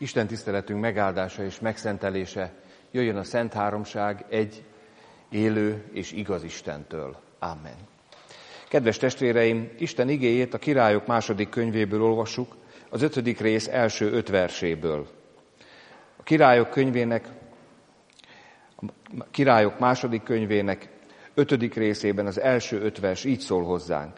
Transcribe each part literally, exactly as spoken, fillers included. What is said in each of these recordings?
Isten tiszteletünk megáldása és megszentelése jöjjön a Szent Háromság egy élő és igaz Istentől. Amen. Kedves testvéreim, Isten igéjét a Királyok második könyvéből olvassuk, az ötödik rész első öt verséből. A Királyok könyvének, a Királyok második könyvének ötödik részében az első öt vers így szól hozzánk.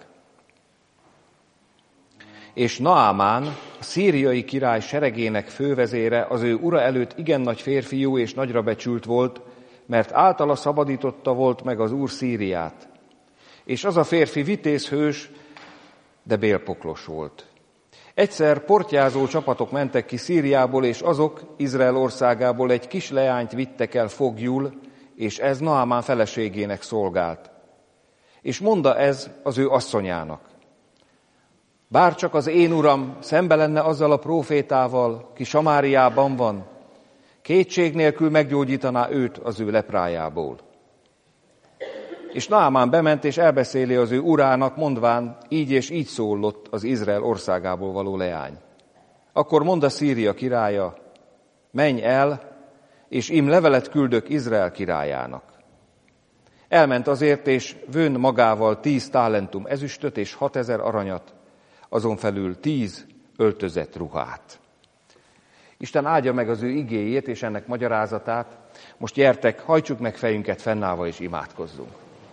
És Naamán, a szíriai király seregének fővezére, az ő ura előtt igen nagy férfiú és nagyra becsült volt, mert általa szabadította volt meg az Úr Szíriát. És az a férfi vitézhős, de bélpoklos volt. Egyszer portyázó csapatok mentek ki Szíriából, és azok Izrael országából egy kis leányt vittek el foglyul, és ez Naamán feleségének szolgált. És mondta ez az ő asszonyának: bár csak az én uram szembe lenne azzal a prófétával, ki Samáriában van, kétség nélkül meggyógyítaná őt az ő leprájából. És Naamán bement és elbeszéli az ő urának, mondván, így és így szólott az Izrael országából való leány. Akkor mondta Szíria királya: menj el, és ím levelet küldök Izrael királyának. Elment azért, és vőn magával tíz talentum ezüstöt és hatezer aranyat, azon felül tíz öltözett ruhát. Isten áldja meg az ő igéjét és ennek magyarázatát. Most gyertek, hajtsuk meg fejünket fennállva és imádkozzunk.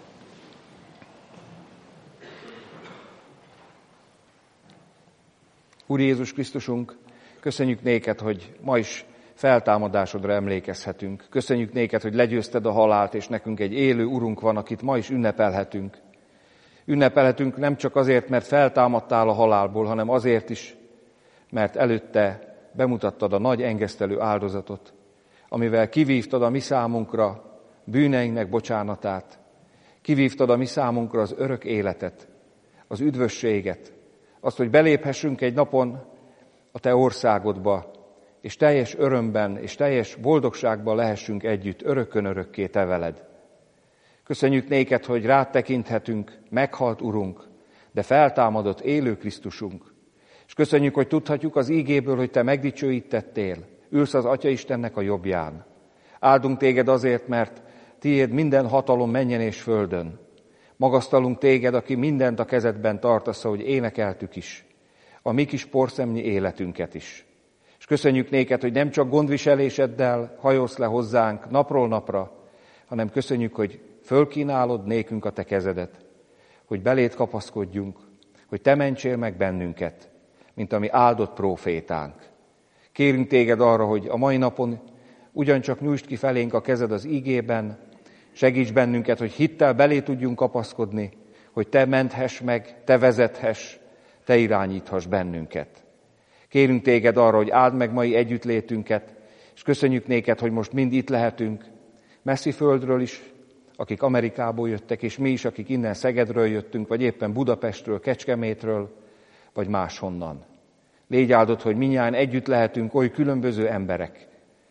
Úr Jézus Krisztusunk, köszönjük néked, hogy ma is feltámadásodra emlékezhetünk. Köszönjük néked, hogy legyőzted a halált, és nekünk egy élő Urunk van, akit ma is ünnepelhetünk. Ünnepelhetünk nem csak azért, mert feltámadtál a halálból, hanem azért is, mert előtte bemutattad a nagy engesztelő áldozatot, amivel kivívtad a mi számunkra bűneinknek bocsánatát, kivívtad a mi számunkra az örök életet, az üdvösséget, azt, hogy beléphessünk egy napon a te országodba, és teljes örömben és teljes boldogságban lehessünk együtt örökkön örökké te veled. Köszönjük néked, hogy rád tekinthetünk, meghalt Urunk, de feltámadott élő Krisztusunk. És köszönjük, hogy tudhatjuk az ígéből, hogy te megdicsőítettél, ülsz az Atya Istennek a jobbján. Áldunk téged azért, mert tiéd minden hatalom mennyen és földön. Magasztalunk téged, aki mindent a kezedben tartasz, ahogy énekeltük is, a mi kis porszemnyi életünket is. És köszönjük néked, hogy nem csak gondviseléseddel hajolsz le hozzánk napról napra, hanem köszönjük, hogy fölkínálod nékünk a te kezedet, hogy beléd kapaszkodjunk, hogy te mentsél meg bennünket, mint a mi áldott prófétánk. Kérünk téged arra, hogy a mai napon ugyancsak nyújtsd ki felénk a kezed az ígében, segíts bennünket, hogy hittel belé tudjunk kapaszkodni, hogy te menthess meg, te vezethess, te irányíthass bennünket. Kérünk téged arra, hogy áld meg mai együttlétünket, és köszönjük néked, hogy most mind itt lehetünk, messzi földről is, akik Amerikából jöttek, és mi is, akik innen Szegedről jöttünk, vagy éppen Budapestről, Kecskemétről, vagy máshonnan. Légy áldott, hogy mindnyájan együtt lehetünk oly különböző emberek,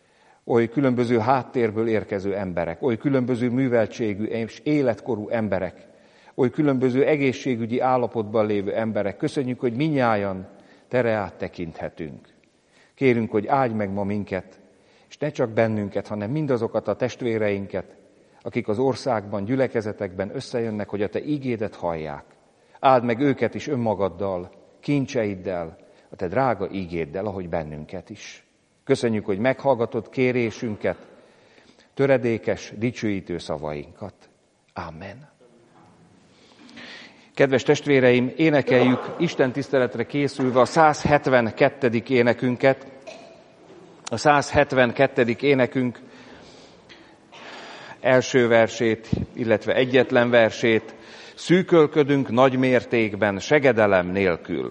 oly különböző háttérből érkező emberek, oly különböző műveltségű és életkorú emberek, oly különböző egészségügyi állapotban lévő emberek. Köszönjük, hogy mindnyájan te reád tekinthetünk. Kérünk, hogy áldj meg ma minket, és ne csak bennünket, hanem mindazokat a testvéreinket, akik az országban, gyülekezetekben összejönnek, hogy a te ígédet hallják. Áld meg őket is önmagaddal, kincseiddel, a te drága ígéddel, ahogy bennünket is. Köszönjük, hogy meghallgatod kérésünket, töredékes, dicsőítő szavainkat. Amen. Kedves testvéreim, énekeljük Isten tiszteletre készülve a száz hetvenkettedik énekünket. A száz hetvenkettedik énekünk első versét, illetve egyetlen versét: szűkölködünk nagy mértékben, segedelem nélkül.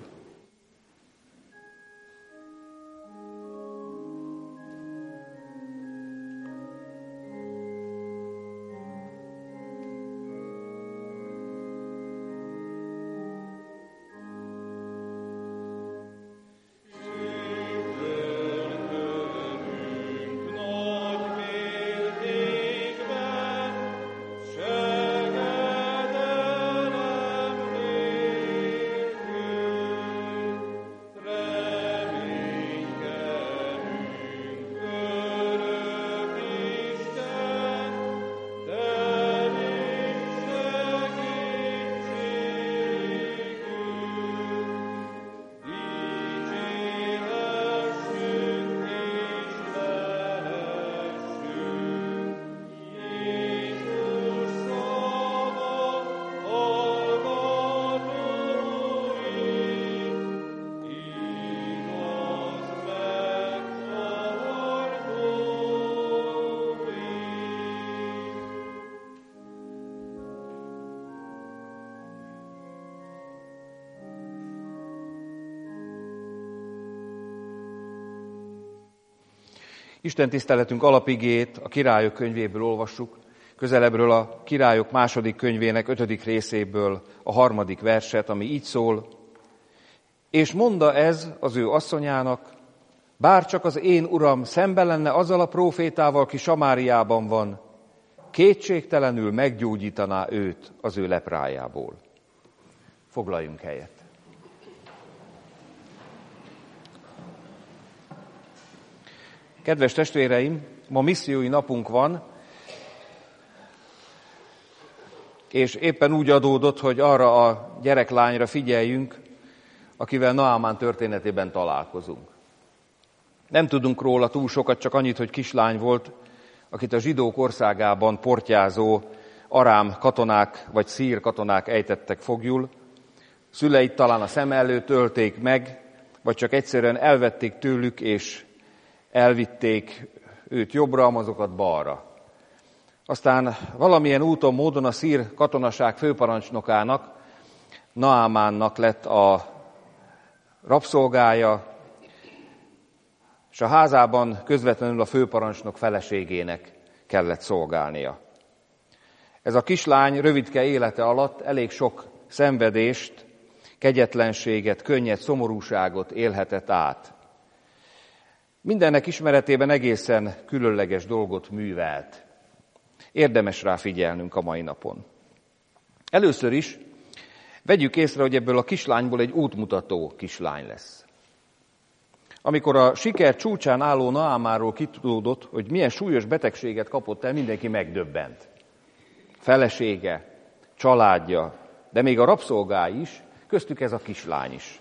Isten tiszteletünk alapigét a Királyok könyvéből olvassuk, közelebbről a Királyok második könyvének ötödik részéből a harmadik verset, ami így szól: és mondta ez az ő asszonyának, bár csak az én uram szembe lenne azzal a prófétával, ki Samáriában van, kétségtelenül meggyógyítaná őt az ő leprájából. Foglaljunk helyet. Kedves testvéreim, ma missziói napunk van, és éppen úgy adódott, hogy arra a gyereklányra figyeljünk, akivel Naamán történetében találkozunk. Nem tudunk róla túl sokat, csak annyit, hogy kislány volt, akit a zsidók országában portyázó arám katonák vagy szír katonák ejtettek foglyul. Szüleit talán a szem előtt ölték meg, vagy csak egyszerűen elvették tőlük, és elvitték őt jobbra, azokat balra. Aztán valamilyen úton, módon a szír katonaság főparancsnokának, Naamánnak lett a rabszolgája, és a házában közvetlenül a főparancsnok feleségének kellett szolgálnia. Ez a kislány rövidke élete alatt elég sok szenvedést, kegyetlenséget, könnyed szomorúságot élhetett át. Mindennek ismeretében egészen különleges dolgot művelt. Érdemes rá figyelnünk a mai napon. Először is vegyük észre, hogy ebből a kislányból egy útmutató kislány lesz. Amikor a siker csúcsán álló Naamáról kitudódott, hogy milyen súlyos betegséget kapott el, mindenki megdöbbent. Felesége, családja, de még a rabszolgái is, köztük ez a kislány is.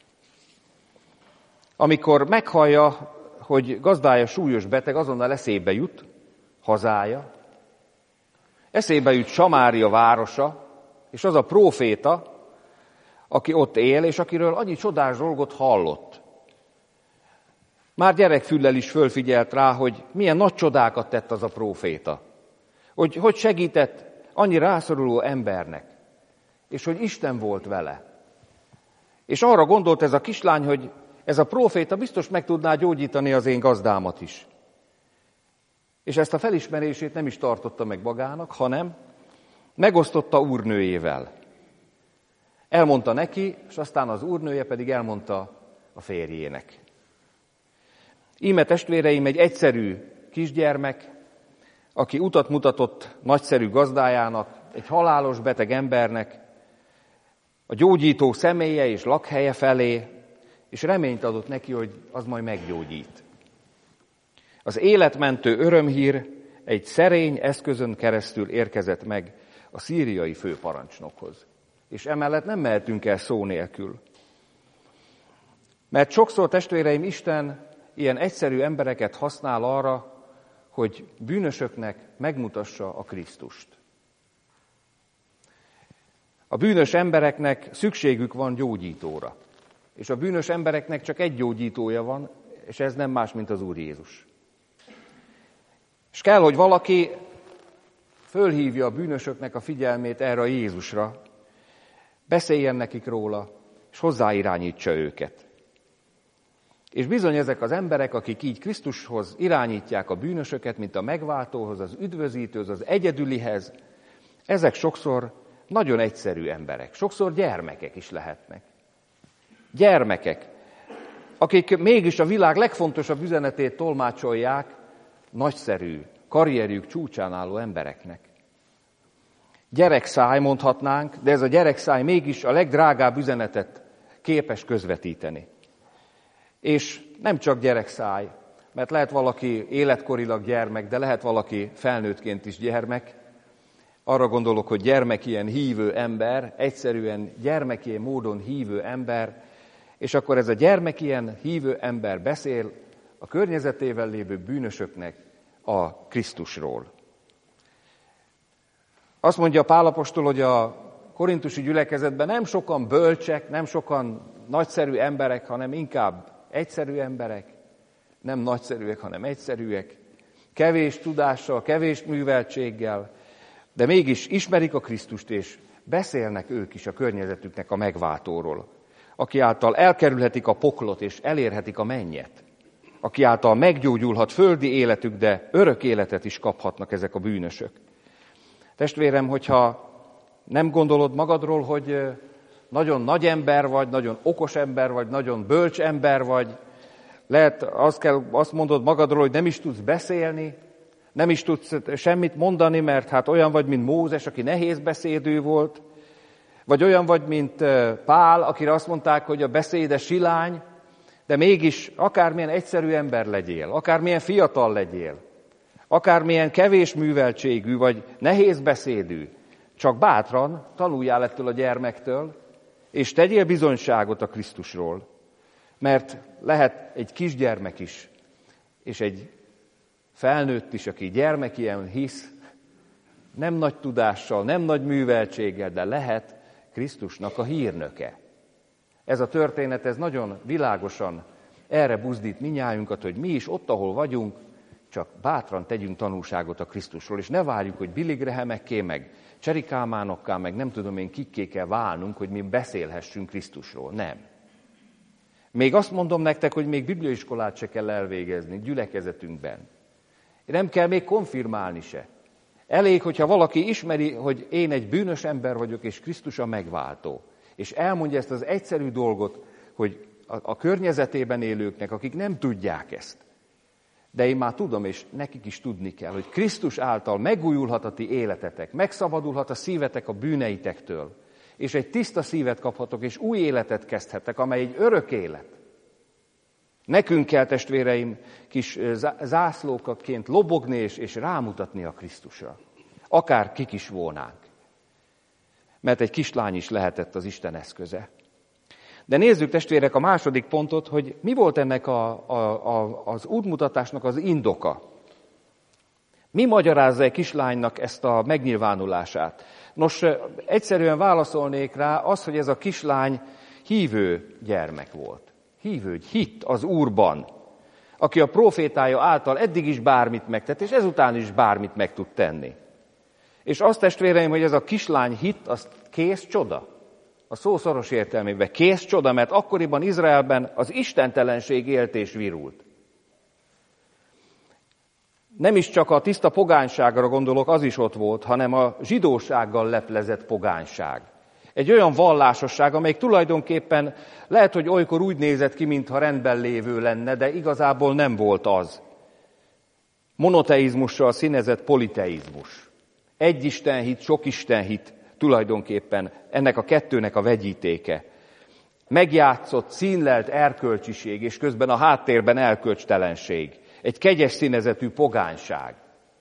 Amikor meghallja, hogy gazdája súlyos beteg, azonnal eszébe jut hazája, eszébe jut Samária városa, és az a próféta, aki ott él, és akiről annyi csodás dolgot hallott. Már gyerekfüllel is fölfigyelt rá, hogy milyen nagy csodákat tett az a próféta. Hogy hogy segített annyi rászoruló embernek, és hogy Isten volt vele. És arra gondolt ez a kislány, hogy ez a próféta biztos meg tudná gyógyítani az én gazdámat is. És ezt a felismerését nem is tartotta meg magának, hanem megosztotta úrnőjével. Elmondta neki, és aztán az úrnője pedig elmondta a férjének. Íme testvéreim, egy egyszerű kisgyermek, aki utat mutatott nagyszerű gazdájának, egy halálos beteg embernek, a gyógyító személye és lakhelye felé, és reményt adott neki, hogy az majd meggyógyít. Az életmentő örömhír egy szerény eszközön keresztül érkezett meg a szíriai főparancsnokhoz. És emellett nem mehetünk el szó nélkül. Mert sokszor, testvéreim, Isten ilyen egyszerű embereket használ arra, hogy bűnösöknek megmutassa a Krisztust. A bűnös embereknek szükségük van gyógyítóra. És a bűnös embereknek csak egy gyógyítója van, és ez nem más, mint az Úr Jézus. És kell, hogy valaki fölhívja a bűnösöknek a figyelmét erre a Jézusra, beszéljen nekik róla, és hozzáirányítsa őket. És bizony ezek az emberek, akik így Krisztushoz irányítják a bűnösöket, mint a megváltóhoz, az üdvözítőhöz, az egyedülihez, ezek sokszor nagyon egyszerű emberek, sokszor gyermekek is lehetnek. Gyermekek, akik mégis a világ legfontosabb üzenetét tolmácsolják nagyszerű, karrierjük csúcsán álló embereknek. Gyerekszáj mondhatnánk, de ez a gyerekszáj mégis a legdrágább üzenetet képes közvetíteni. És nem csak gyerekszáj, mert lehet valaki életkorilag gyermek, de lehet valaki felnőttként is gyermek. Arra gondolok, hogy gyermek ilyen hívő ember, egyszerűen gyermek ilyen módon hívő ember, és akkor ez a gyermek ilyen hívő ember beszél a környezetével lévő bűnösöknek a Krisztusról. Azt mondja Pál apostol, hogy a korintusi gyülekezetben nem sokan bölcsek, nem sokan nagyszerű emberek, hanem inkább egyszerű emberek, nem nagyszerűek, hanem egyszerűek, kevés tudással, kevés műveltséggel, de mégis ismerik a Krisztust, és beszélnek ők is a környezetüknek a megváltóról, aki által elkerülhetik a poklot, és elérhetik a mennyet. aki által meggyógyulhat földi életük, de örök életet is kaphatnak ezek a bűnösök. Testvérem, hogyha nem gondolod magadról, hogy nagyon nagy ember vagy, nagyon okos ember vagy, nagyon bölcs ember vagy, lehet azt, kell, azt mondod magadról, hogy nem is tudsz beszélni, nem is tudsz semmit mondani, mert hát olyan vagy, mint Mózes, aki nehéz beszédű volt, vagy olyan vagy, mint Pál, akire azt mondták, hogy a beszéde silány, de mégis akármilyen egyszerű ember legyél, akármilyen fiatal legyél, akármilyen kevés műveltségű, vagy nehéz beszédű, csak bátran tanuljál ettől a gyermektől, és tegyél bizonyságot a Krisztusról. Mert lehet egy kisgyermek is, és egy felnőtt is, aki gyermekien hisz, nem nagy tudással, nem nagy műveltséggel, de lehet Krisztusnak a hírnöke. Ez a történet, ez nagyon világosan erre buzdít minnyájunkat, hogy mi is ott, ahol vagyunk, csak bátran tegyünk tanúságot a Krisztusról, és ne várjuk, hogy Billy Grahamekké, meg Cseri Kálmánokká, meg nem tudom én kikké kell válnunk, hogy mi beszélhessünk Krisztusról. Nem. Még azt mondom nektek, hogy még bibliaiskolát se kell elvégezni gyülekezetünkben. Nem kell még konfirmálni se. Elég, hogyha valaki ismeri, hogy én egy bűnös ember vagyok, és Krisztus a megváltó. És elmondja ezt az egyszerű dolgot, hogy a, a környezetében élőknek, akik nem tudják ezt. De én már tudom, és nekik is tudni kell, hogy Krisztus által megújulhat a ti életetek, megszabadulhat a szívetek a bűneitektől, és egy tiszta szívet kaphatok, és új életet kezdhetek, amely egy örök élet. Nekünk kell, testvéreim, kis zászlókként lobogni és, és rámutatni a Krisztusra. Akár kik is volnánk. Mert egy kislány is lehetett az Isten eszköze. De nézzük, testvérek, a második pontot, hogy mi volt ennek a, a, a, az útmutatásnak az indoka. Mi magyarázza egy kislánynak ezt a megnyilvánulását? Nos, egyszerűen válaszolnék rá az, hogy ez a kislány hívő gyermek volt. Hívő, hitt az Úrban, aki a prófétája által eddig is bármit megtett, és ezután is bármit meg tud tenni. És azt, testvéreim, hogy ez a kislány hitt, az kész csoda. A szó szoros értelmében kész csoda, mert akkoriban Izraelben az istentelenség élt és virult. Nem is csak a tiszta pogányságra gondolok, az is ott volt, hanem a zsidósággal leplezett pogányság. Egy olyan vallásosság, amelyik tulajdonképpen lehet, hogy olykor úgy nézett ki, mintha rendben lévő lenne, de igazából nem volt az. Monoteizmussal színezett politeizmus. Egy istenhit, sok istenhit tulajdonképpen ennek a kettőnek a vegyítéke. Megjátszott, színlelt erkölcsiség, és közben a háttérben erkölcstelenség. Egy kegyes színezetű pogányság.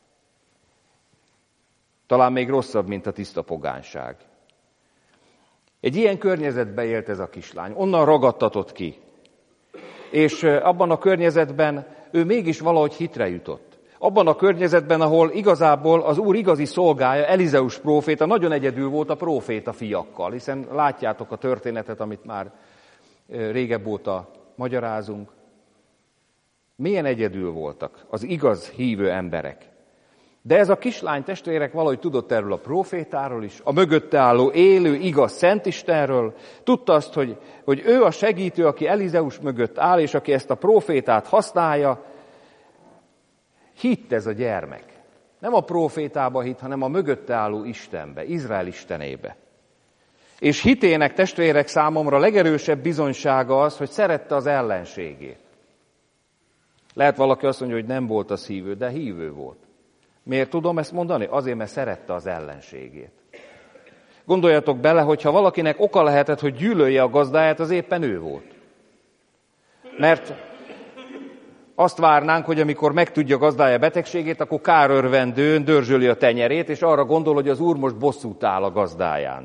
Talán még rosszabb, mint a tiszta pogányság. Egy ilyen környezetben élt ez a kislány, onnan ragadtatott ki. És abban a környezetben ő mégis valahogy hitre jutott. Abban a környezetben, ahol igazából az Úr igazi szolgája, Elizeus próféta, nagyon egyedül volt a próféta fiakkal, hiszen látjátok a történetet, amit már régebb óta magyarázunk. Milyen egyedül voltak az igaz hívő emberek. De ez a kislány, testvérek, valahogy tudott erről a prófétáról is, a mögötte álló élő, igaz Szentistenről, tudta azt, hogy, hogy ő a segítő, aki Elizeus mögött áll, és aki ezt a prófétát használja. Hitt ez a gyermek. Nem a prófétába hitt, hanem a mögötte álló Istenbe, Izrael Istenébe. És hitének, testvérek, számomra legerősebb bizonysága az, hogy szerette az ellenségét. Lehet valaki azt mondja, hogy nem volt az hívő, de hívő volt. Miért tudom ezt mondani? Azért, mert szerette az ellenségét. Gondoljatok bele, hogyha valakinek oka lehetett, hogy gyűlölje a gazdáját, az éppen ő volt. Mert azt várnánk, hogy amikor megtudja gazdája betegségét, akkor kárörvendőn dörzsöli a tenyerét, és arra gondol, hogy az Úr most bosszút áll a gazdáján.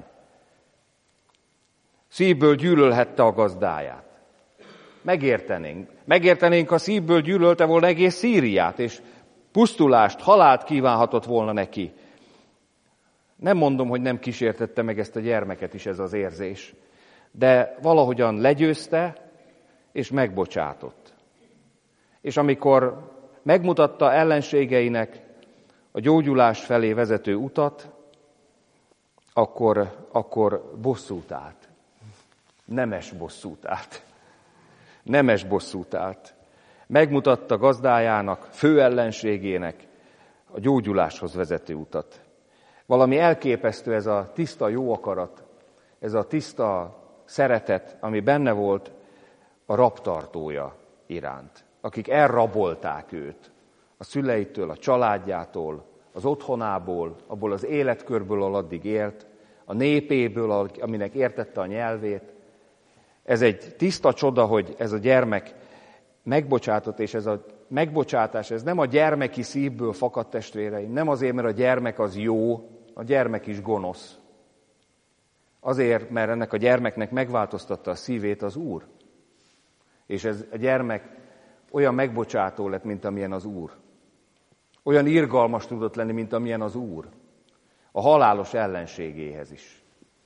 Szívből gyűlölhette a gazdáját. Megértenénk. Megértenénk, ha szívből gyűlölte volna egész Szíriát, és pusztulást, halált kívánhatott volna neki. Nem mondom, hogy nem kísértette meg ezt a gyermeket is ez az érzés, de valahogyan legyőzte, és megbocsátott. És amikor megmutatta ellenségeinek a gyógyulás felé vezető utat, akkor, akkor bosszút állt. Nemes bosszút állt. Nemes bosszút állt. Megmutatta gazdájának, fő ellenségének a gyógyuláshoz vezető utat. Valami elképesztő ez a tiszta jó akarat, ez a tiszta szeretet, ami benne volt a rabtartója iránt, akik elrabolták őt a szüleitől, a családjától, az otthonából, abból az életkörből, ahol addig élt, a népéből, aminek értette a nyelvét. Ez egy tiszta csoda, hogy ez a gyermek megbocsátott, és ez a megbocsátás, ez nem a gyermeki szívből fakad, testvéreim, nem azért, mert a gyermek az jó, a gyermek is gonosz. Azért, mert ennek a gyermeknek megváltoztatta a szívét az Úr. És ez a gyermek olyan megbocsátó lett, mint amilyen az Úr. Olyan irgalmas tudott lenni, mint amilyen az Úr. A halálos ellenségéhez is.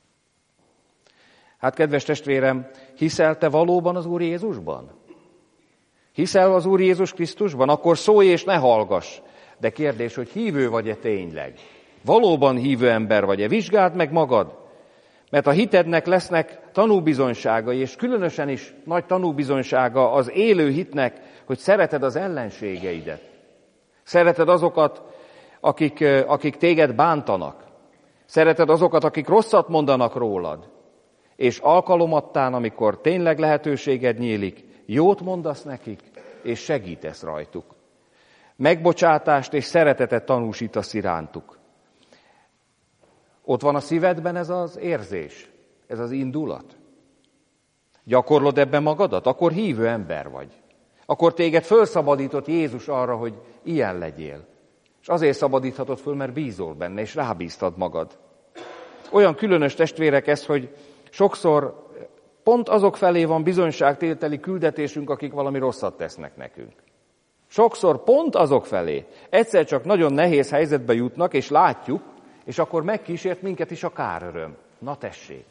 Hát, kedves testvérem, hiszel te valóban az Úr Jézusban? Hiszel az Úr Jézus Krisztusban? Akkor szólj és ne hallgass. De kérdés, hogy hívő vagy-e tényleg? Valóban hívő ember vagy-e? Vizsgáld meg magad. Mert a hitednek lesznek tanúbizonyságai, és különösen is nagy tanúbizonysága az élő hitnek, hogy szereted az ellenségeidet. Szereted azokat, akik, akik téged bántanak. Szereted azokat, akik rosszat mondanak rólad. És alkalomattán, amikor tényleg lehetőséged nyílik, jót mondasz nekik, és segítesz rajtuk. Megbocsátást és szeretetet tanúsítasz irántuk. Ott van a szívedben ez az érzés, ez az indulat. Gyakorlod ebben magadat? Akkor hívő ember vagy. Akkor téged fölszabadított Jézus arra, hogy ilyen legyél. És azért szabadíthatod föl, mert bízol benne, és rábíztad magad. Olyan különös, testvérek, ez, hogy sokszor pont azok felé van bizonyságtételi küldetésünk, akik valami rosszat tesznek nekünk. Sokszor pont azok felé. Egyszer csak nagyon nehéz helyzetbe jutnak, és látjuk, és akkor megkísért minket is a káröröm. Na tessék!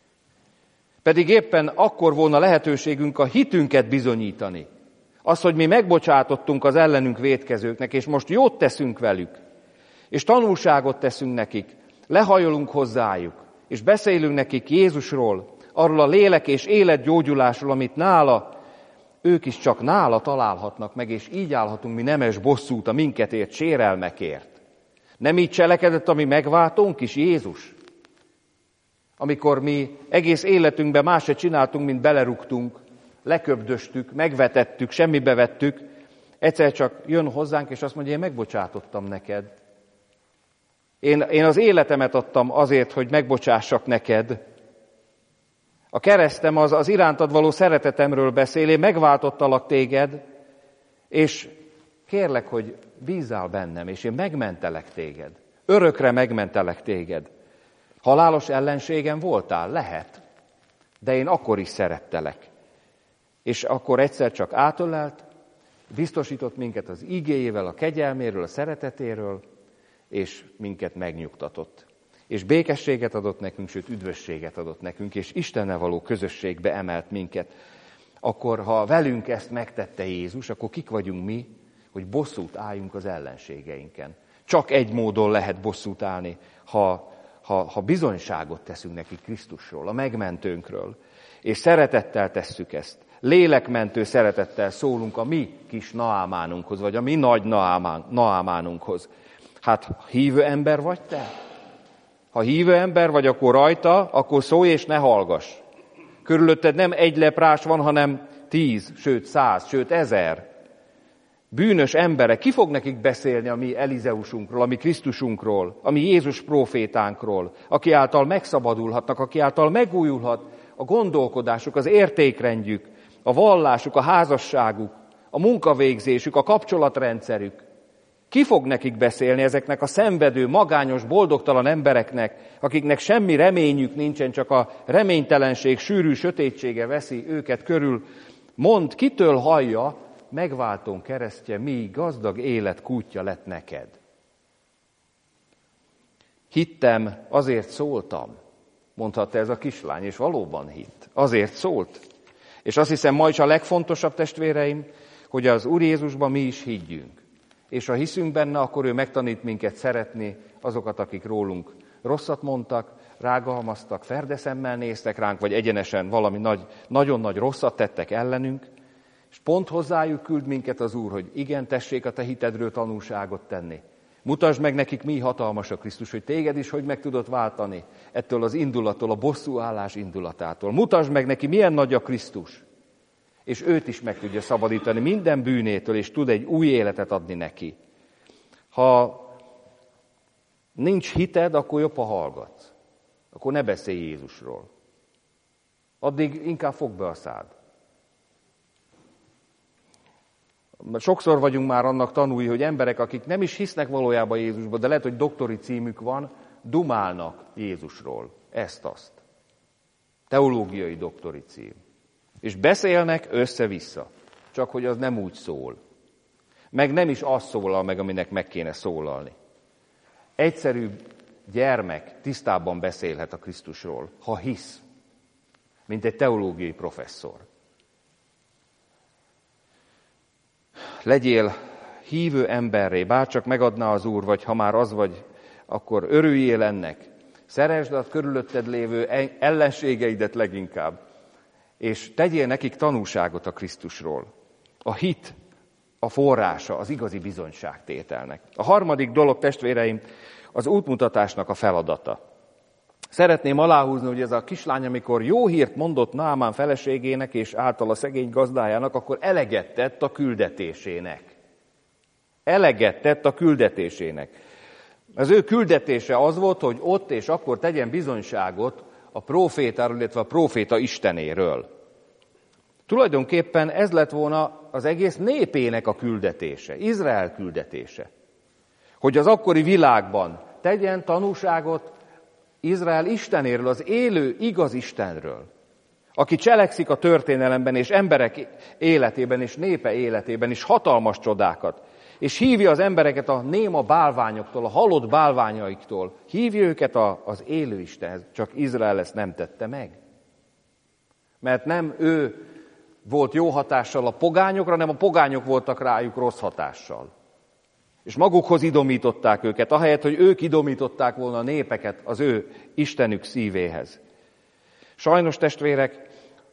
Pedig éppen akkor volna lehetőségünk a hitünket bizonyítani. Az, hogy mi megbocsátottunk az ellenünk vétkezőknek, és most jót teszünk velük, és tanulságot teszünk nekik, lehajolunk hozzájuk, és beszélünk nekik Jézusról, arról a lélek és élet gyógyulásról, amit nála, ők is csak nála találhatnak meg, és így állhatunk mi nemes bosszút a minket ért sérelmekért. Nem így cselekedett a mi megváltónk is, Jézus? Amikor mi egész életünkben más se csináltunk, mint belerúgtunk, leköbdöstük, megvetettük, semmibe vettük, egyszer csak jön hozzánk, és azt mondja, én megbocsátottam neked. Én, én az életemet adtam azért, hogy megbocsássak neked. A keresztem az, az irántad való szeretetemről beszél, én megváltottalak téged, és kérlek, hogy bízzál bennem, és én megmentelek téged. Örökre megmentelek téged. Halálos ellenségem voltál? Lehet. De én akkor is szerettelek. És akkor egyszer csak átölelt, biztosított minket az igéjével, a kegyelméről, a szeretetéről, és minket megnyugtatott. És békességet adott nekünk, sőt üdvösséget adott nekünk, és Istennel való közösségbe emelt minket. Akkor, ha velünk ezt megtette Jézus, akkor kik vagyunk mi, hogy bosszút álljunk az ellenségeinken. Csak egy módon lehet bosszút állni, ha, ha, ha bizonyságot teszünk neki Krisztusról, a megmentőnkről, és szeretettel tesszük ezt. Lélekmentő szeretettel szólunk a mi kis Naamánunkhoz, vagy a mi nagy Naamán, Naamánunkhoz. Hát hívő ember vagy te? Ha hívő ember vagy, akkor rajta, akkor szólj és ne hallgass. Körülötted nem egy leprás van, hanem tíz, sőt száz, sőt ezer. Bűnös emberek, ki fog nekik beszélni a mi Elizeusunkról, a mi Krisztusunkról, a mi Jézus prófétánkról, aki által megszabadulhatnak, aki által megújulhat a gondolkodásuk, az értékrendjük, a vallásuk, a házasságuk, a munkavégzésük, a kapcsolatrendszerük. Ki fog nekik beszélni ezeknek a szenvedő, magányos, boldogtalan embereknek, akiknek semmi reményük nincsen, csak a reménytelenség, sűrű sötétsége veszi őket körül? Mondd, kitől hallja, megváltón keresztje, mi gazdag élet kútja lett neked. Hittem, azért szóltam, mondhatta ez a kislány, és valóban hitt. Azért szólt. És azt hiszem, ma is a legfontosabb, testvéreim, hogy az Úr Jézusban mi is higgyünk. És ha hiszünk benne, akkor ő megtanít minket szeretni azokat, akik rólunk rosszat mondtak, rágalmaztak, ferdeszemmel néztek ránk, vagy egyenesen valami nagy, nagyon nagy rosszat tettek ellenünk, És pont hozzájuk küld minket az Úr, hogy igen, tessék a te hitedről tanúságot tenni. Mutasd meg nekik, mi hatalmas a Krisztus, hogy téged is hogy meg tudod váltani ettől az indulattól, a bosszúállás indulatától. Mutasd meg neki, milyen nagy a Krisztus, és őt is meg tudja szabadítani minden bűnétől, és tud egy új életet adni neki. Ha nincs hited, akkor jobb, ha hallgatsz. Akkor ne beszélj Jézusról. Addig inkább fogd be a szád. Sokszor vagyunk már annak tanúi, hogy emberek, akik nem is hisznek valójában Jézusba, de lehet, hogy doktori címük van, dumálnak Jézusról. Ezt-azt. Teológiai doktori cím. És beszélnek össze-vissza. Csak hogy az nem úgy szól. Meg nem is az szólal meg, aminek meg kéne szólalni. Egyszerű gyermek tisztában beszélhet a Krisztusról, ha hisz, mint egy teológiai professzor. Legyél hívő emberré, bárcsak megadná az Úr, vagy ha már az vagy, akkor örüljél ennek. Szeresd a körülötted lévő ellenségeidet leginkább, és tegyél nekik tanúságot a Krisztusról. A hit a forrása az igazi bizonyságtételnek. A harmadik dolog, testvéreim, az útmutatásnak a feladata. Szeretném aláhúzni, hogy ez a kislány, amikor jó hírt mondott Námán feleségének és által a szegény gazdájának, akkor eleget tett a küldetésének. Eleget tett a küldetésének. Az ő küldetése az volt, hogy ott és akkor tegyen bizonyságot a prófétáról, illetve a próféta istenéről. Tulajdonképpen ez lett volna az egész népének a küldetése, Izrael küldetése. Hogy az akkori világban tegyen tanúságot Izrael Istenéről, az élő, igaz Istenről, aki cselekszik a történelemben, és emberek életében, és népe életében is hatalmas csodákat, és hívja az embereket a néma bálványoktól, a halott bálványaiktól, hívja őket az élő Istenhez, csak Izrael ezt nem tette meg. Mert nem ő volt jó hatással a pogányokra, hanem a pogányok voltak rájuk rossz hatással. És magukhoz idomították őket, ahelyett, hogy ők idomították volna a népeket az ő Istenük szívéhez. Sajnos, testvérek,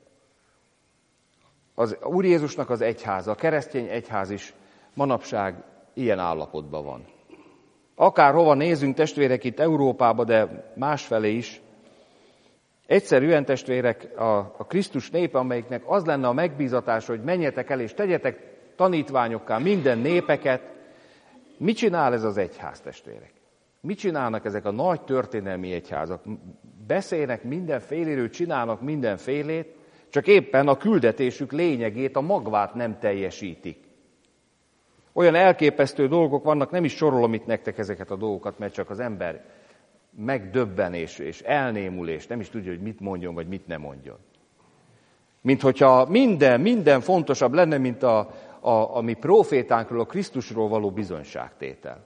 az Úr Jézusnak az egyháza, a keresztény egyház is manapság ilyen állapotban van. Akárhova nézünk, testvérek, itt Európába, de másfelé is, egyszerűen, testvérek, a, a Krisztus népe, amelyiknek az lenne a megbízatás, hogy menjetek el és tegyetek tanítványokká minden népeket. Mit csinál ez az egyház, testvérek? Mit csinálnak ezek a nagy történelmi egyházak? Beszélnek mindenféléről, csinálnak mindenfélét, csak éppen a küldetésük lényegét, a magvát nem teljesítik. Olyan elképesztő dolgok vannak, nem is sorolom itt nektek ezeket a dolgokat, mert csak az ember megdöbben és, és elnémul, és nem is tudja, hogy mit mondjon, vagy mit nem mondjon. Mint hogyha minden, minden fontosabb lenne, mint a, a, a mi prófétánkról, a Krisztusról való bizonyságtétel.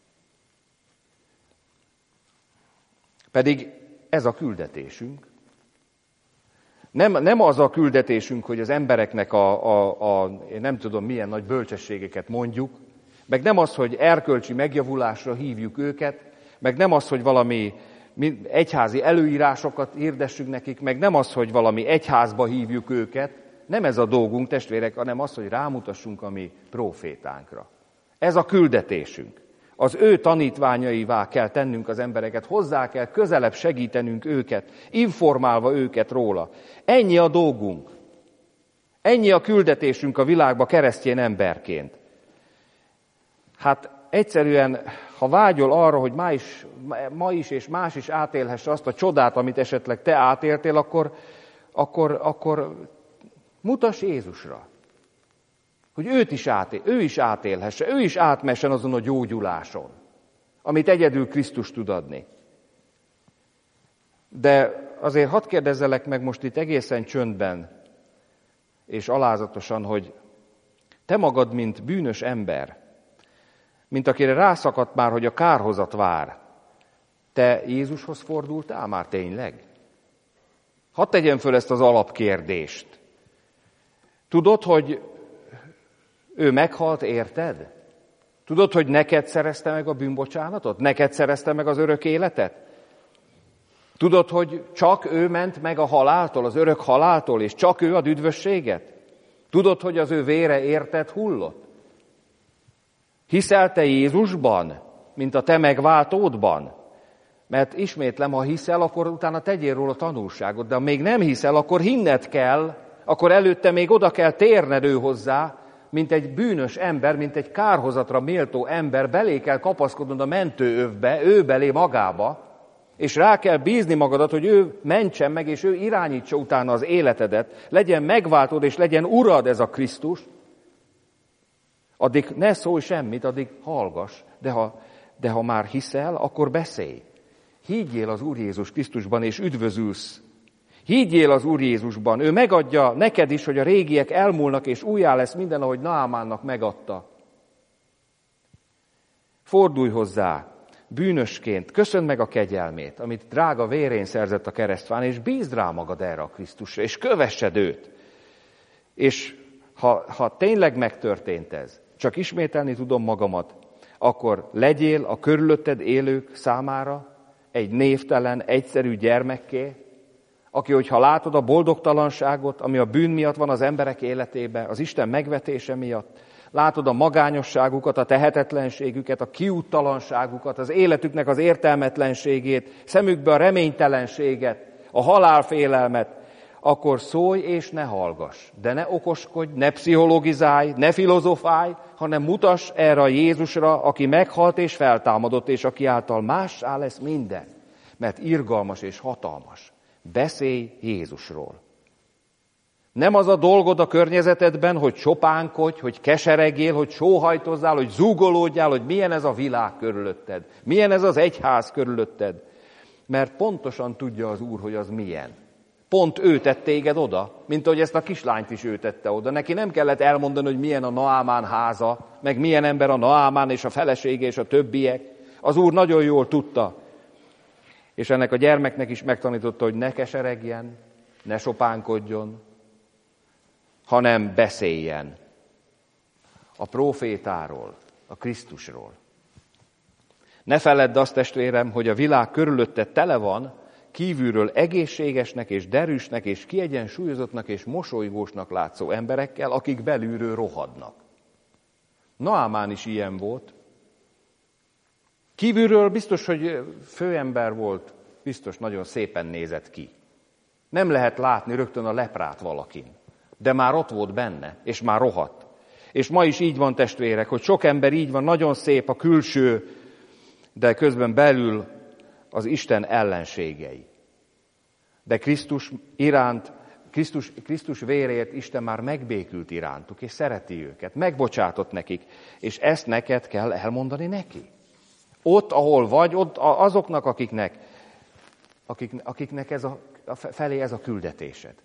Pedig ez a küldetésünk. Nem, nem az a küldetésünk, hogy az embereknek a, a, a nem tudom milyen nagy bölcsességeket mondjuk, meg nem az, hogy erkölcsi megjavulásra hívjuk őket, meg nem az, hogy valami egyházi előírásokat hirdessünk nekik, meg nem az, hogy valami egyházba hívjuk őket, nem ez a dolgunk, testvérek, hanem az, hogy rámutassunk a mi prófétánkra. Ez a küldetésünk. Az ő tanítványaivá kell tennünk az embereket, hozzá kell közelebb segítenünk őket, informálva őket róla. Ennyi a dolgunk. Ennyi a küldetésünk a világba keresztény emberként. Hát egyszerűen, ha vágyol arra, hogy ma is, ma is és más is átélhesse azt a csodát, amit esetleg te átéltél, akkor, akkor, akkor mutass Jézusra. Hogy őt is átél, ő is átélhesse, ő is átmessen azon a gyógyuláson, amit egyedül Krisztus tud adni. De azért hadd kérdezzelek meg most itt egészen csöndben és alázatosan, hogy te magad, mint bűnös ember, mint akire rászakadt már, hogy a kárhozat vár, te Jézushoz fordultál már tényleg? Hadd tegyem föl ezt az alapkérdést. Tudod, hogy ő meghalt, érted? Tudod, hogy neked szerezte meg a bűnbocsánatot? Neked szerezte meg az örök életet? Tudod, hogy csak ő ment meg a haláltól, az örök haláltól, és csak ő ad üdvösséget? Tudod, hogy az ő vére érted hullott? Hiszel te Jézusban, mint a te megváltódban? Mert ismétlem, ha hiszel, akkor utána tegyél róla tanulságot, de ha még nem hiszel, akkor hinned kell, akkor előtte még oda kell térned ő hozzá, mint egy bűnös ember, mint egy kárhozatra méltó ember, belé kell kapaszkodnod a mentőövbe, ő belé magába, és rá kell bízni magadat, hogy ő mentsen meg, és ő irányítsa utána az életedet, legyen megváltód, és legyen urad ez a Krisztus. Addig ne szólj semmit, addig hallgass, de ha, de ha már hiszel, akkor beszélj. Higgyél az Úr Jézus Krisztusban, és üdvözülsz. Higgyél az Úr Jézusban, ő megadja neked is, hogy a régiek elmúlnak, és újjá lesz minden, ahogy Naamánnak megadta. Fordulj hozzá, bűnösként, köszönd meg a kegyelmét, amit drága vérén szerzett a keresztfán, és bízd rá magad erre a Krisztusra, és kövessed őt. És ha, ha tényleg megtörtént ez, csak ismételni tudom magamat, akkor legyél a körülötted élők számára egy névtelen, egyszerű gyermekké, aki, hogyha látod a boldogtalanságot, ami a bűn miatt van az emberek életében, az Isten megvetése miatt, látod a magányosságukat, a tehetetlenségüket, a kiúttalanságukat, az életüknek az értelmetlenségét, szemükbe a reménytelenséget, a halálfélelmet, akkor szólj és ne hallgass, de ne okoskodj, ne pszichologizálj, ne filozofálj, hanem mutass erre a Jézusra, aki meghalt és feltámadott, és aki által mássá lesz minden, mert irgalmas és hatalmas. Beszélj Jézusról. Nem az a dolgod a környezetedben, hogy sopánkodj, hogy keseregél, hogy sóhajtozzál, hogy zúgolódjál, hogy milyen ez a világ körülötted, milyen ez az egyház körülötted, mert pontosan tudja az Úr, hogy az milyen. Pont ő tett téged oda, mint ahogy ezt a kislányt is ő tette oda. Neki nem kellett elmondani, hogy milyen a Naamán háza, meg milyen ember a Naamán és a felesége és a többiek. Az Úr nagyon jól tudta. És ennek a gyermeknek is megtanította, hogy ne keseregjen, ne sopánkodjon, hanem beszéljen a prófétáról, a Krisztusról. Ne feledd azt, testvérem, hogy a világ körülötted tele van kívülről egészségesnek és derűsnek és kiegyensúlyozottnak és mosolygósnak látszó emberekkel, akik belülről rohadnak. Naamán is ilyen volt. Kívülről biztos, hogy főember volt, biztos nagyon szépen nézett ki. Nem lehet látni rögtön a leprát valakin, de már ott volt benne, és már rohadt. És ma is így van, testvérek, hogy sok ember így van, nagyon szép a külső, de közben belül az Isten ellenségei. De Krisztus iránt, Krisztus, Krisztus véréért Isten már megbékült irántuk, és szereti őket, megbocsátott nekik, és ezt neked kell elmondani neki. Ott, ahol vagy, ott azoknak, akiknek, akik, akiknek ez a, a felé ez a küldetésed.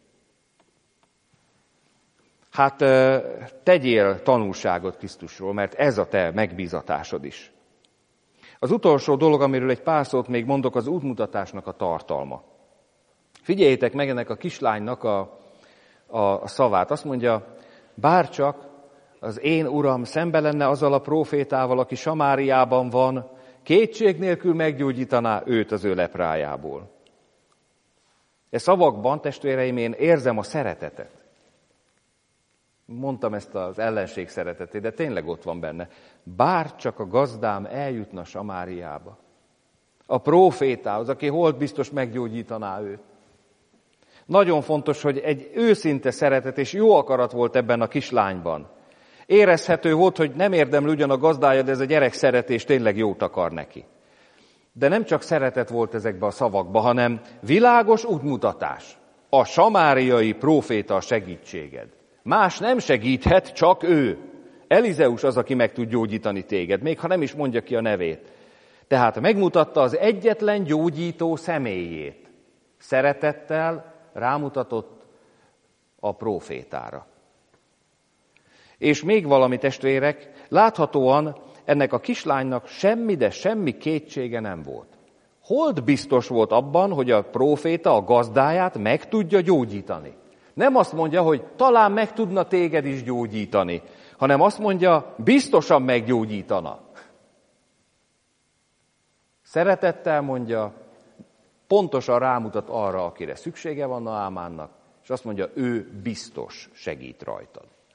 Hát tegyél tanulságot Krisztusról, mert ez a te megbízatásod is. Az utolsó dolog, amiről egy pár szót még mondok, az útmutatásnak a tartalma. Figyeljétek meg ennek a kislánynak a, a, a szavát. Azt mondja, bárcsak az én uram szembe lenne azzal a prófétával, aki Samáriában van, kétség nélkül meggyógyítaná őt az ő leprájából. E szavakban, testvéreim, én érzem a szeretetet. Mondtam ezt az ellenség szeretetét, de tényleg ott van benne. Bár csak a gazdám eljutna Samáriába, a prófétához, aki holt biztos meggyógyítaná őt. Nagyon fontos, hogy egy őszinte szeretet és jó akarat volt ebben a kislányban. Érezhető volt, hogy nem érdemli ugyan a gazdája, de ez a gyerek szeret és tényleg jót akar neki. De nem csak szeretet volt ezekbe a szavakba, hanem világos útmutatás. A samáriai próféta a segítséged. Más nem segíthet, csak ő. Elizeus az, aki meg tud gyógyítani téged, még ha nem is mondja ki a nevét. Tehát megmutatta az egyetlen gyógyító személyét. Szeretettel rámutatott a prófétára. És még valami, testvérek, láthatóan ennek a kislánynak semmi, de semmi kétsége nem volt. Holt biztos volt abban, hogy a próféta a gazdáját meg tudja gyógyítani. Nem azt mondja, hogy talán meg tudna téged is gyógyítani, hanem azt mondja, biztosan meggyógyítana. Szeretettel mondja, pontosan rámutat arra, akire szüksége van Naamánnak, és azt mondja, ő biztos segít rajtad.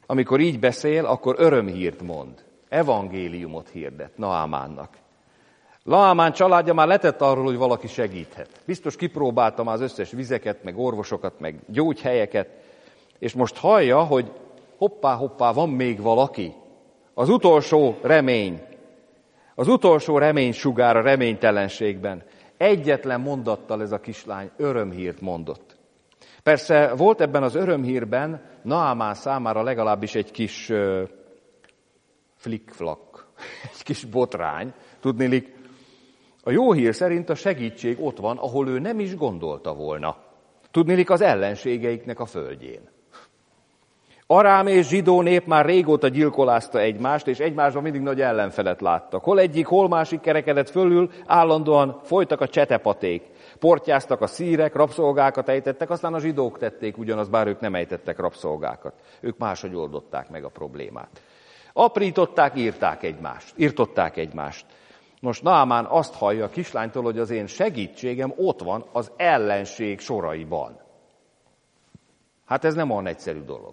amikor így beszél, akkor örömhírt mond. Evangéliumot hirdet Naamánnak. Naamán családja már letett arról, hogy valaki segíthet. Biztos kipróbálta már az összes vizeket, meg orvosokat, meg gyógyhelyeket, és most hallja, hogy hoppá-hoppá, van még valaki. Az utolsó remény, az utolsó remény sugár a reménytelenségben. Egyetlen mondattal ez a kislány örömhírt mondott. Persze volt ebben az örömhírben Naamán számára legalábbis egy kis uh, flick-flak, egy kis botrány. Tudniillik, a jó hír szerint a segítség ott van, ahol ő nem is gondolta volna. Tudniillik, az ellenségeiknek a földjén. Arám és zsidó nép már régóta gyilkolázta egymást, és egymásban mindig nagy ellenfelet láttak. Hol egyik, hol másik kerekedet fölül állandóan folytak a csetepaték. Portyáztak a szírek, rabszolgákat ejtettek, aztán a zsidók tették ugyanaz, bár ők nem ejtettek rabszolgákat. Ők máshogy oldották meg a problémát. Aprították, írták egymást, írtották egymást. Most Naamán azt hallja a kislánytól, hogy az én segítségem ott van az ellenség soraiban. Hát ez nem olyan egyszerű dolog.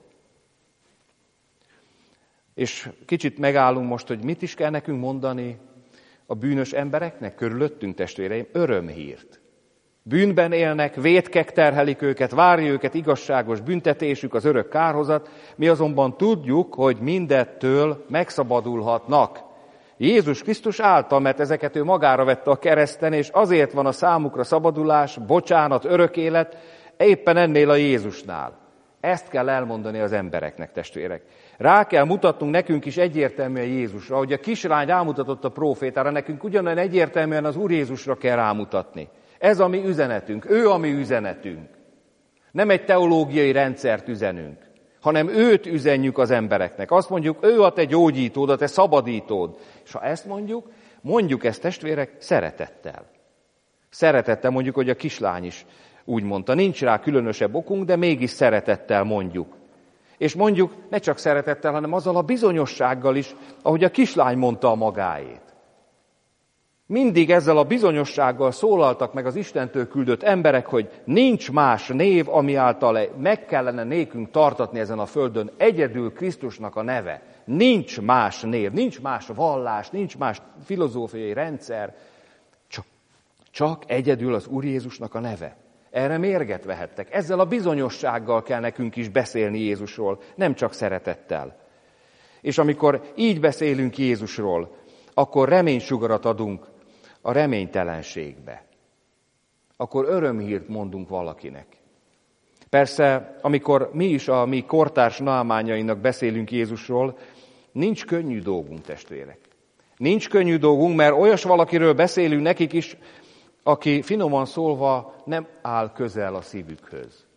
És kicsit megállunk most, hogy mit is kell nekünk mondani a bűnös embereknek körülöttünk, testvéreim, örömhírt. Bűnben élnek, vétkek terhelik őket, várja őket igazságos büntetésük, az örök kárhozat, mi azonban tudjuk, hogy mindettől megszabadulhatnak. Jézus Krisztus által, mert ezeket ő magára vette a kereszten, és azért van a számukra szabadulás, bocsánat, örök élet, éppen ennél a Jézusnál. Ezt kell elmondani az embereknek, testvérek. Rá kell mutatnunk nekünk is egyértelműen Jézusra, hogy a kislány rámutatott a prófétára, nekünk ugyanolyan egyértelműen az Úr Jézusra kell rámutatni. Ez a mi üzenetünk, ő a mi üzenetünk. Nem egy teológiai rendszert üzenünk, hanem őt üzenjük az embereknek. Azt mondjuk, ő a te gyógyítód, a te szabadítód. És ha ezt mondjuk, mondjuk ezt, testvérek, szeretettel. Szeretettel mondjuk, hogy a kislány is úgy mondta. Nincs rá különösebb okunk, de mégis szeretettel mondjuk. És mondjuk ne csak szeretettel, hanem azzal a bizonyossággal is, ahogy a kislány mondta a magáét. Mindig ezzel a bizonyossággal szólaltak meg az Istentől küldött emberek, hogy nincs más név, ami által meg kellene nékünk tartatni ezen a földön, egyedül Krisztusnak a neve. Nincs más név, nincs más vallás, nincs más filozófiai rendszer, csak, csak egyedül az Úr Jézusnak a neve. Erre mérget vehettek. Ezzel a bizonyossággal kell nekünk is beszélni Jézusról, nem csak szeretettel. És amikor így beszélünk Jézusról, akkor reménysugarat adunk a reménytelenségbe. Akkor örömhírt mondunk valakinek. Persze, amikor mi is a mi kortárs Naamánjainak beszélünk Jézusról, nincs könnyű dolgunk, testvérek. Nincs könnyű dolgunk, mert olyas valakiről beszélünk nekik is, aki finoman szólva nem áll közel a szívükhöz.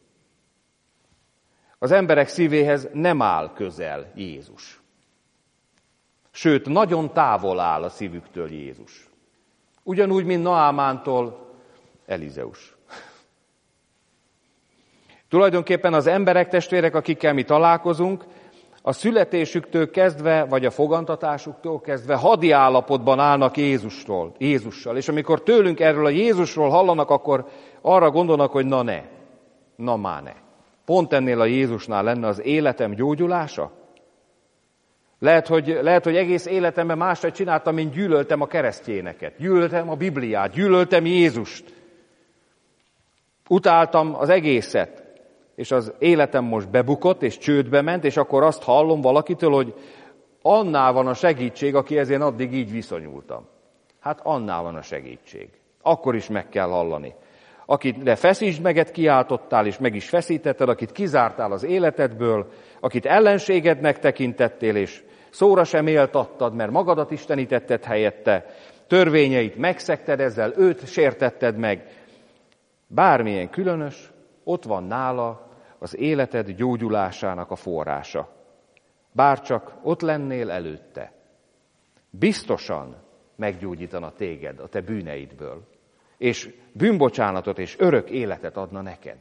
Az emberek szívéhez nem áll közel Jézus. Sőt, nagyon távol áll a szívüktől Jézus. Ugyanúgy, mint Naamántól Elizeus. Tulajdonképpen az emberek, testvérek, akikkel mi találkozunk, a születésüktől kezdve, vagy a fogantatásuktól kezdve hadi állapotban állnak Jézusról, Jézussal. És amikor tőlünk erről a Jézusról hallanak, akkor arra gondolnak, hogy na ne, na már ne. Pont ennél a Jézusnál lenne az életem gyógyulása? Lehet, hogy, lehet, hogy egész életemben másra csináltam, mint gyűlöltem a keresztjéneket, gyűlöltem a Bibliát, gyűlöltem Jézust. Utáltam az egészet, és az életem most bebukott, és csődbe ment, és akkor azt hallom valakitől, hogy annál van a segítség, akihez én addig így viszonyultam. Hát annál van a segítség. Akkor is meg kell hallani. Akit feszítsd meget kiáltottál, és meg is feszítetted, akit kizártál az életedből, akit ellenségednek tekintettél, és szóra sem éltattad, mert magadat istenítetted helyette, törvényeit megszegted ezzel, őt sértetted meg. Bármilyen különös, ott van nála az életed gyógyulásának a forrása. Bárcsak ott lennél előtte. Biztosan meggyógyítana téged a te bűneidből, és bűnbocsánatot és örök életet adna neked.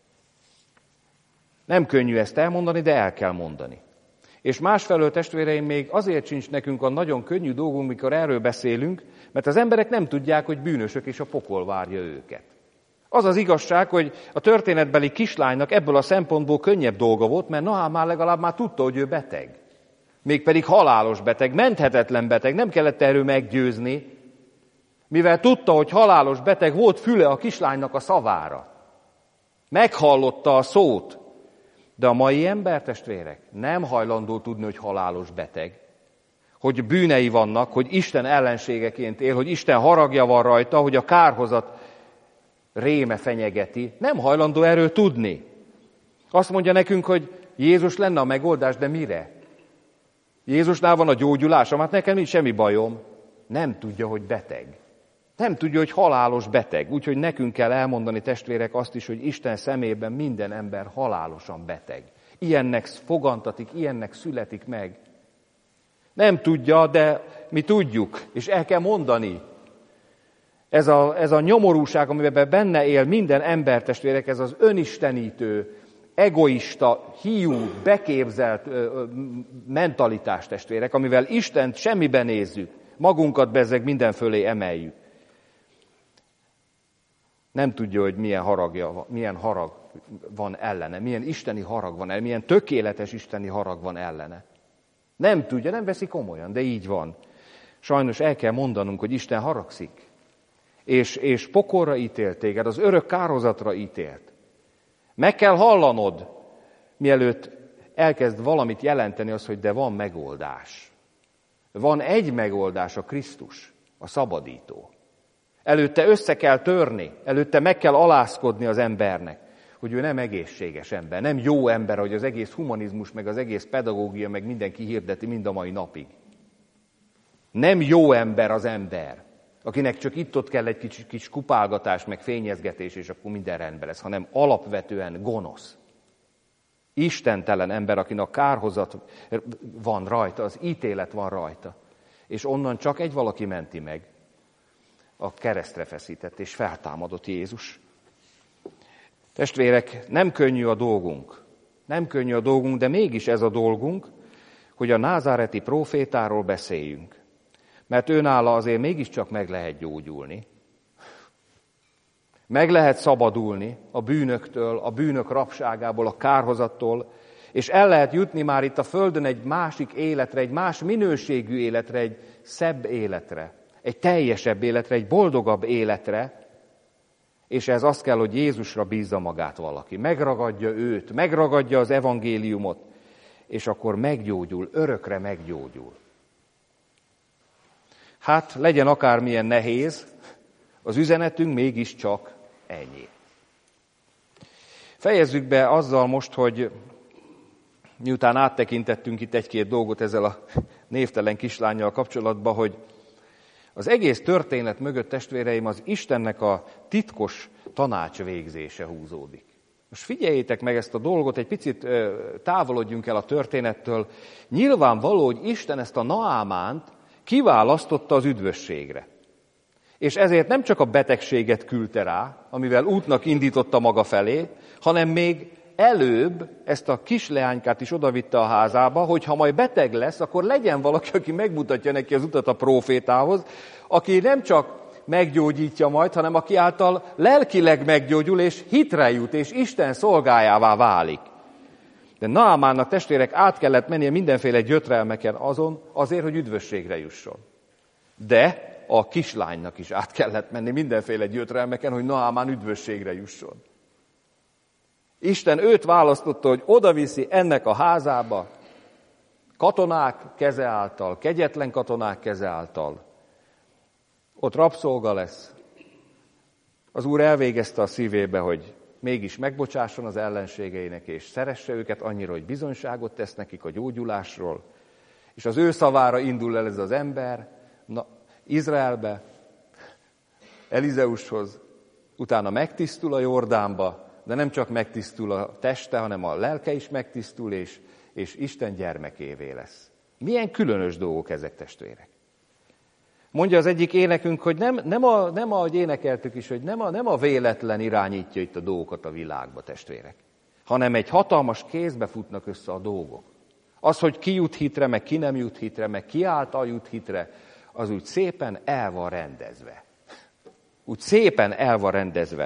Nem könnyű ezt elmondani, de el kell mondani. És másfelől, testvéreim, még azért sincs nekünk a nagyon könnyű dolgunk, mikor erről beszélünk, mert az emberek nem tudják, hogy bűnösök és a pokol várja őket. Az az igazság, hogy a történetbeli kislánynak ebből a szempontból könnyebb dolga volt, mert Naamán legalább már tudta, hogy ő beteg. Mégpedig halálos beteg, menthetetlen beteg, nem kellett erről meggyőzni, mivel tudta, hogy halálos beteg, volt füle a kislánynak a szavára. Meghallotta a szót. De a mai ember, testvérek, nem hajlandó tudni, hogy halálos beteg. Hogy bűnei vannak, hogy Isten ellenségeként él, hogy Isten haragja van rajta, hogy a kárhozat réme fenyegeti. Nem hajlandó erről tudni. Azt mondja nekünk, hogy Jézus lenne a megoldás, de mire? Jézusnál van a gyógyulásom, hát nekem nincs semmi bajom. Nem tudja, hogy beteg. Nem tudja, hogy halálos beteg. Úgyhogy nekünk kell elmondani, testvérek, azt is, hogy Isten szemében minden ember halálosan beteg. Ilyennek fogantatik, ilyennek születik meg. Nem tudja, de mi tudjuk, és el kell mondani. Ez a, ez a nyomorúság, amiben benne él minden ember, testvérek, ez az önistenítő, egoista, hiú, beképzelt ö, ö, mentalitás, testvérek, amivel Istent semmiben nézzük, magunkat bezzeg mindenfölé emeljük. Nem tudja, hogy milyen haragja, milyen harag van ellene, milyen isteni harag van ellene, milyen tökéletes isteni harag van ellene. Nem tudja, nem veszi komolyan, de így van. Sajnos el kell mondanunk, hogy Isten haragszik, és, és pokolra ítélt téged, az örök kárhozatra ítélt. Meg kell hallanod, mielőtt elkezd valamit jelenteni az, hogy de van megoldás. Van egy megoldás, a Krisztus, a szabadító. Előtte össze kell törni, előtte meg kell alázkodni az embernek, hogy ő nem egészséges ember, nem jó ember, hogy az egész humanizmus, meg az egész pedagógia, meg mindenki hirdeti mind a mai napig. Nem jó ember az ember, akinek csak itt-ott kell egy kis, kis kupálgatás, meg fényezgetés, és akkor minden rendben lesz, hanem alapvetően gonosz. Istentelen ember, akinek kárhozat van rajta, az ítélet van rajta. És onnan csak egy valaki menti meg, a keresztre feszített és feltámadott Jézus. Testvérek, nem könnyű a dolgunk. Nem könnyű a dolgunk, de mégis ez a dolgunk, hogy a názáreti prófétáról beszéljünk. Mert őnála azért mégiscsak meg lehet gyógyulni. Meg lehet szabadulni a bűnöktől, a bűnök rabságából, a kárhozattól, és el lehet jutni már itt a földön egy másik életre, egy más minőségű életre, egy szebb életre, egy teljesebb életre, egy boldogabb életre, és ez azt kell, hogy Jézusra bízza magát valaki. Megragadja őt, megragadja az evangéliumot, és akkor meggyógyul, örökre meggyógyul. Hát legyen akármilyen nehéz, az üzenetünk mégiscsak ennyi. Fejezzük be azzal most, hogy miután áttekintettünk itt egy-két dolgot ezzel a névtelen kislánnyal kapcsolatban, hogy az egész történet mögött, testvéreim, az Istennek a titkos tanácsvégzése húzódik. Most figyeljétek meg ezt a dolgot, egy picit távolodjunk el a történettől. Nyilvánvaló, hogy Isten ezt a Naamánt kiválasztotta az üdvösségre. És ezért nem csak a betegséget küldte rá, amivel útnak indította maga felé, hanem még előbb ezt a kisleánykát is odavitte a házába, hogy ha majd beteg lesz, akkor legyen valaki, aki megmutatja neki az utat a prófétához, aki nem csak meggyógyítja majd, hanem aki által lelkileg meggyógyul, és hitre jut, és Isten szolgájává válik. De Naamánnak, testvérek, át kellett mennie mindenféle gyötrelmeken azon, azért, hogy üdvösségre jusson. De a kislánynak is át kellett menni mindenféle gyötrelmeken, hogy Naamán üdvösségre jusson. Isten őt választotta, hogy odaviszi ennek a házába, katonák keze által, kegyetlen katonák keze által. Ott rabszolga lesz. Az Úr elvégezte a szívébe, hogy mégis megbocsásson az ellenségeinek, és szeresse őket annyira, hogy bizonyságot tesz nekik a gyógyulásról. És az ő szavára indul el ez az ember, na, Izraelbe, Elizeushoz, utána megtisztul a Jordánba, de nem csak megtisztul a teste, hanem a lelke is megtisztul, és, és Isten gyermekévé lesz. Milyen különös dolgok ezek, testvérek. Mondja az egyik énekünk, hogy nem, nem, a, nem ahogy énekeltük is, hogy nem a, nem a véletlen irányítja itt a dolgokat a világba, testvérek, hanem egy hatalmas kézbe futnak össze a dolgok. Az, hogy ki jut hitre, meg ki nem jut hitre, meg ki által jut hitre, az úgy szépen el van rendezve. Úgy szépen el van rendezve.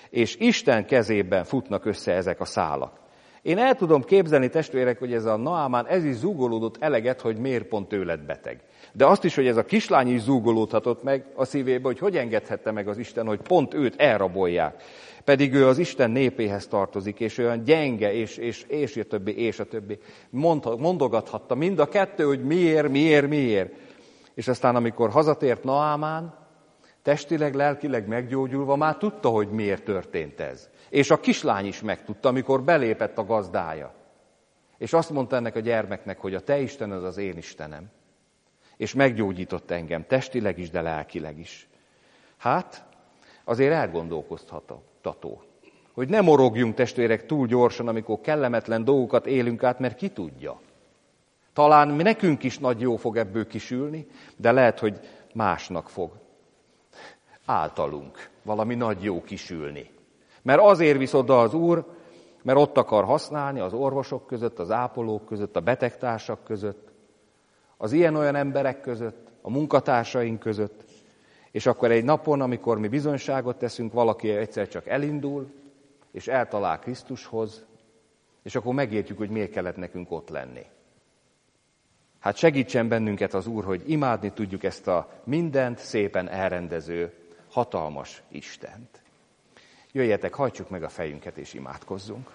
és Isten kezében futnak össze ezek a szálak. Én el tudom képzelni, testvérek, hogy ez a Naamán ez is zúgolódott eleget, hogy miért pont ő lett beteg. De azt is, hogy ez a kislány is zúgolódhatott meg a szívébe, hogy hogy engedhette meg az Isten, hogy pont őt elrabolják. Pedig ő az Isten népéhez tartozik, és olyan gyenge, és, és, és a többi, és a többi. Mondogathatta mind a kettő, hogy miért, miért, miért. És aztán, amikor hazatért Naamán, testileg, lelkileg meggyógyulva, már tudta, hogy miért történt ez. És a kislány is megtudta, amikor belépett a gazdája. És azt mondta ennek a gyermeknek, hogy a te Istened az én Istenem. És meggyógyított engem, testileg is, de lelkileg is. Hát, azért elgondolkoztató, hogy ne morogjunk, testvérek, túl gyorsan, amikor kellemetlen dolgokat élünk át, mert ki tudja. Talán nekünk is nagy jó fog ebből kisülni, de lehet, hogy másnak fog. Általunk valami nagy jó kisülni. Mert azért visz oda az Úr, mert ott akar használni az orvosok között, az ápolók között, a betegtársak között, az ilyen-olyan emberek között, a munkatársaink között, és akkor egy napon, amikor mi bizonyságot teszünk, valaki egyszer csak elindul, és eltalál Krisztushoz, és akkor megértjük, hogy miért kellett nekünk ott lenni. Hát segítsen bennünket az Úr, hogy imádni tudjuk ezt a mindent szépen elrendező, hatalmas Istent. Jöjjetek, hajtsuk meg a fejünket és imádkozzunk.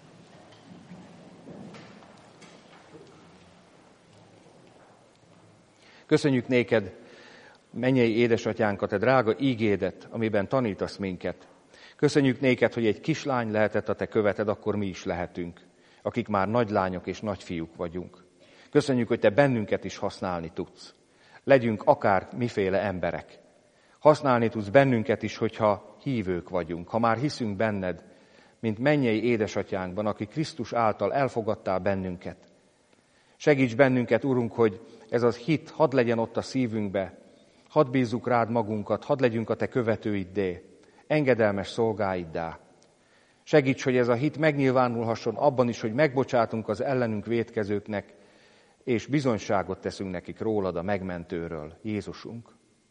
Köszönjük néked, mennyei édesatyánk, a te drága ígédet, amiben tanítasz minket. Köszönjük néked, hogy egy kislány lehetett a te követed, akkor mi is lehetünk, akik már nagy lányok és nagy fiúk vagyunk. Köszönjük, hogy te bennünket is használni tudsz. Legyünk akár miféle emberek. Használni tudsz bennünket is, hogyha hívők vagyunk, ha már hiszünk benned, mint mennyei édesatyánkban, aki Krisztus által elfogadtál bennünket. Segíts bennünket, Urunk, hogy ez az hit hadd legyen ott a szívünkbe, hadd bízzuk rád magunkat, hadd legyünk a te követőiddé, engedelmes szolgáiddá. Segíts, hogy ez a hit megnyilvánulhasson abban is, hogy megbocsátunk az ellenünk vétkezőknek, és bizonyságot teszünk nekik rólad, a megmentőről, Jézusunk.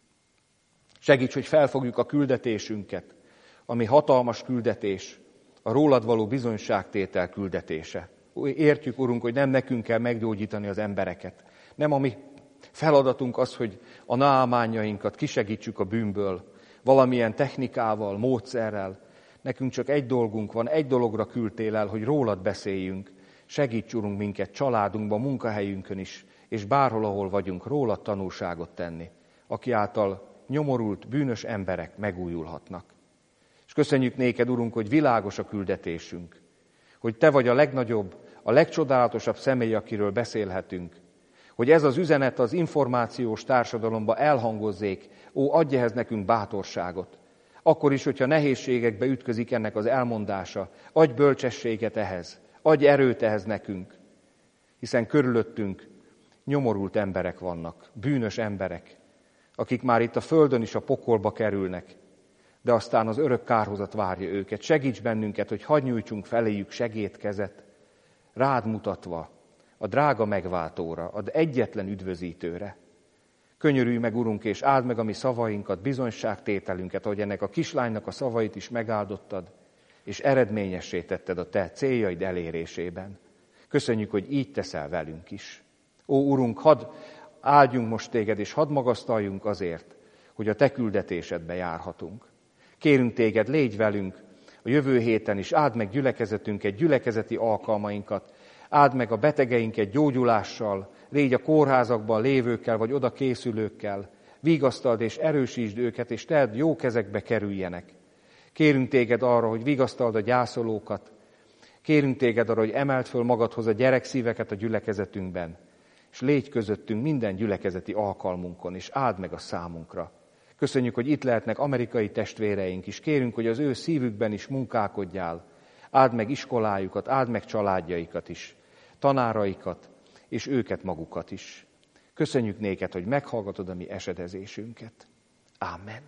Segíts, hogy felfogjuk a küldetésünket, ami hatalmas küldetés, a rólad való bizonyságtétel küldetése. Értjük, Urunk, hogy nem nekünk kell meggyógyítani az embereket. Nem a mi feladatunk az, hogy a naamányainkat kisegítsük a bűnből, valamilyen technikával, módszerrel. Nekünk csak egy dolgunk van, egy dologra küldtél el, hogy rólad beszéljünk. Segíts, Urunk, minket családunkban, munkahelyünkön is, és bárhol, ahol vagyunk, rólad tanúságot tenni, aki által nyomorult, bűnös emberek megújulhatnak. És köszönjük néked, Urunk, hogy világos a küldetésünk, hogy te vagy a legnagyobb, a legcsodálatosabb személy, akiről beszélhetünk, hogy ez az üzenet az információs társadalomba elhangozzék, ó, adj ehhez nekünk bátorságot. Akkor is, hogyha nehézségekbe ütközik ennek az elmondása, adj bölcsességet ehhez, adj erőt ehhez nekünk, hiszen körülöttünk nyomorult emberek vannak, bűnös emberek, akik már itt a földön is a pokolba kerülnek, de aztán az örök kárhozat várja őket. Segíts bennünket, hogy hadd nyújtsunk feléjük segédkezet, rád mutatva, a drága megváltóra, az egyetlen üdvözítőre. Könyörülj meg, Urunk, és áld meg a mi szavainkat, bizonyságtételünket, ahogy ennek a kislánynak a szavait is megáldottad, és eredményessé tetted a te céljaid elérésében. Köszönjük, hogy így teszel velünk is. Ó, Urunk, hadd áldjunk most téged, és hadd magasztaljunk azért, hogy a te küldetésedbe járhatunk. Kérünk téged, légy velünk a jövő héten is, áld meg gyülekezetünket, gyülekezeti alkalmainkat, áld meg a betegeinket gyógyulással, légy a kórházakban lévőkkel, vagy oda készülőkkel, vigasztald és erősítsd őket, és tedd jó kezekbe kerüljenek. Kérünk téged arra, hogy vigasztald a gyászolókat, kérünk téged arra, hogy emeld föl magadhoz a gyerekszíveket a gyülekezetünkben, és légy közöttünk minden gyülekezeti alkalmunkon, és áld meg a számunkra. Köszönjük, hogy itt lehetnek amerikai testvéreink is. Kérünk, hogy az ő szívükben is munkálkodjál. Áld meg iskolájukat, áld meg családjaikat is, tanáraikat, és őket magukat is. Köszönjük néked, hogy meghallgatod a mi esedezésünket. Ámen.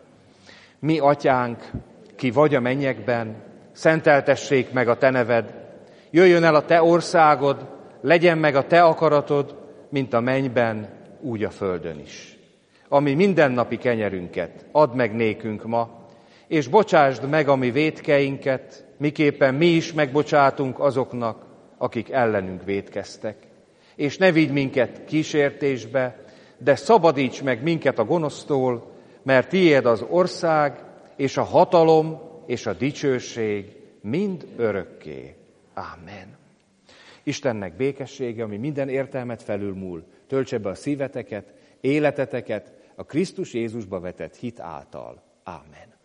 Mi, atyánk, ki vagy a mennyekben, szenteltessék meg a te neved. Jöjjön el a te országod, legyen meg a te akaratod, mint a mennyben, úgy a földön is. Ami mindennapi kenyerünket add meg nékünk ma, és bocsásd meg a mi vétkeinket, miképpen mi is megbocsátunk azoknak, akik ellenünk vétkeztek. És ne vigy minket kísértésbe, de szabadíts meg minket a gonosztól, mert tiéd az ország, és a hatalom, és a dicsőség mind örökké. Ámen. Istennek békessége, ami minden értelmet felülmúl, töltse be a szíveteket, életeteket a Krisztus Jézusba vetett hit által. Ámen.